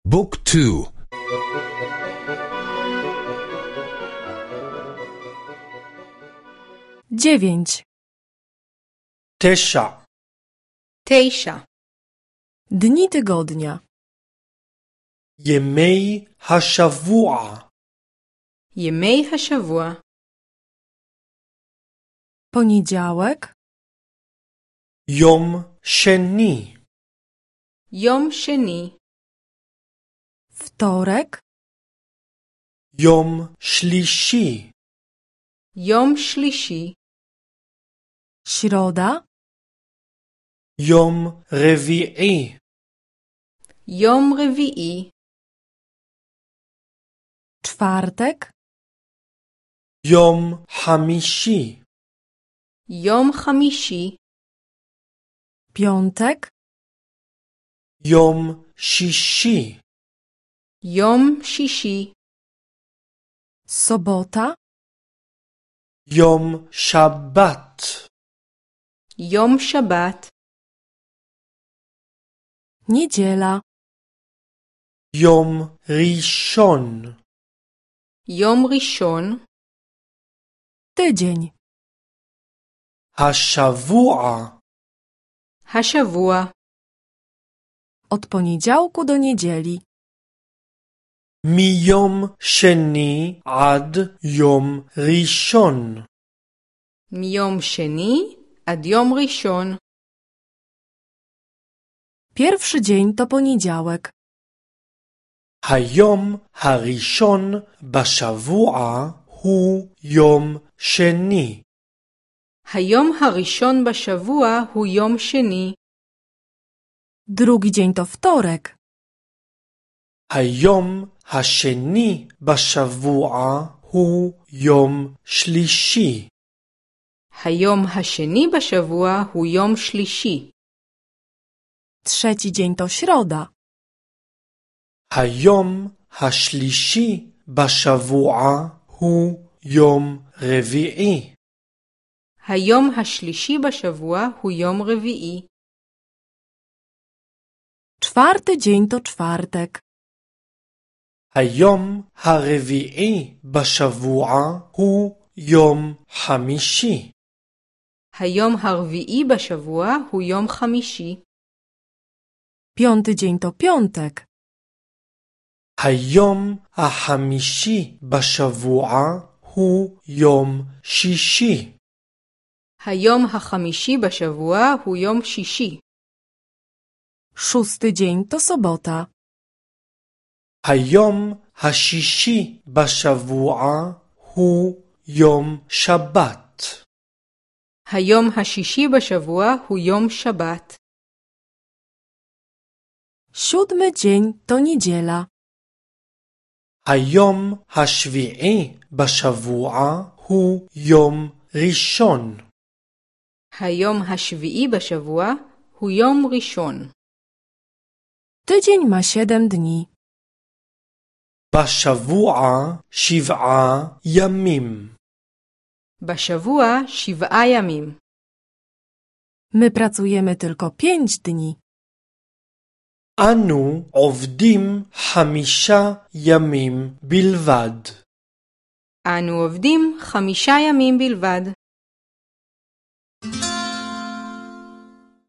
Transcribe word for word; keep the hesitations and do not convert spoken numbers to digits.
بوك تو. dziewięć. تسع تسعة. Dni tygodnia. يمي هالشفوع يمي هالشفوع. Poniedziałek, يوم شني يوم شني. wtorek, يوم شليشي يوم شليشي. środa, يوم ربيعي يوم ربيعي. czwartek, يوم خميشي يوم خميشي. piątek, يوم شيشي يوم شيشي. sobota, يوم شبات يوم شبات. niedziela, يوم ريشون يوم ريشون. tydzień, هالشفوع هالشفوع. od poniedziałku do niedzieli. ميوم شني عد يوم ريشون מיום שני עד יום ראשון. Pierwszy dzień to poniedziałek. היום הראשון בשבוע הוא יום שני. היום הראשון בשבוע הוא יום שני. Drugi dzień to wtorek. היום השני בשבוע הוא יום שלישי. היום השני בשבוע הוא יום שלישי. Trzeci dzień to środa. היום השלישי בשבוע הוא יום רביעי. היום השלישי בשבוע הוא יום רביעי. Czwarty dzień to czwartek. היום הרביעי בשבוע הוא יום חמישי. היום הרביעי בשבוע הוא יום חמישי. Piąty dzień to piątek. היום החמישי בשבוע הוא יום שישי. היום החמישי בשבוע הוא יום שישי. Szósty dzień to sobota. היום השישי בשבוע הוא יום שבת. היום השישי בשבוע הוא יום שבת. Siódmy dzień to niedziela. היום השביעי בשבוע הוא יום ראשון. היום השביעי בשבוע הוא יום ראשון. Tydzień ma siedem dni. בשבוע שבעה ימים. בשבוע שבעה ימים. My pracujemy tylko pięć dni. אנו עובדים חמישה ימים בלבד. אנו עובדים חמישה ימים בלבד.